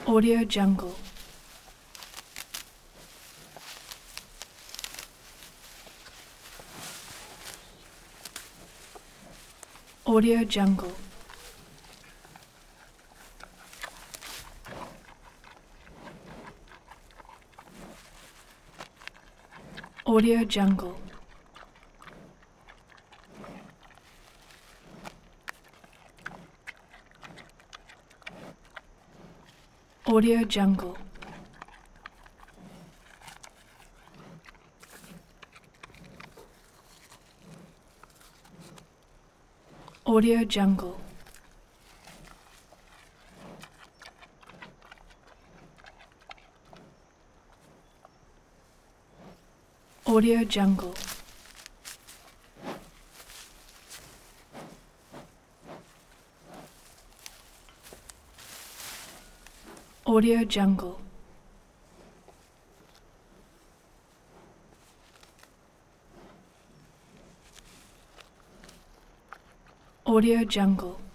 Audio Jungle. Audio Jungle. Audio Jungle. Audio Jungle. Audio Jungle. Audio Jungle. Audio Jungle. Audio Jungle.